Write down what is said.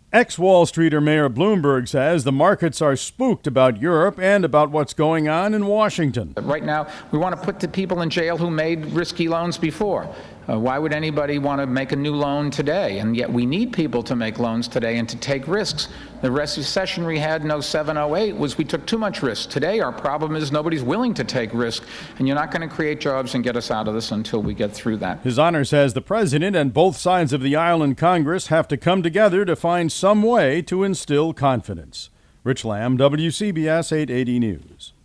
Ex-Wall Streeter Mayor Bloomberg says the markets are spooked about Europe and about what's going on in Washington. Right now, we want to put the people in jail who made risky loans before. Why would anybody want to make a new loan today? And yet we need people to make loans today and to take risks. The recession we had in 07, 08 was we took too much risk. Today our problem is nobody's willing to take risk, and you're not going to create jobs and get us out of this until we get through that. His Honor says the president and both sides of the aisle in Congress have to come together to find some way to instill confidence. Rich Lamb, WCBS 880 News.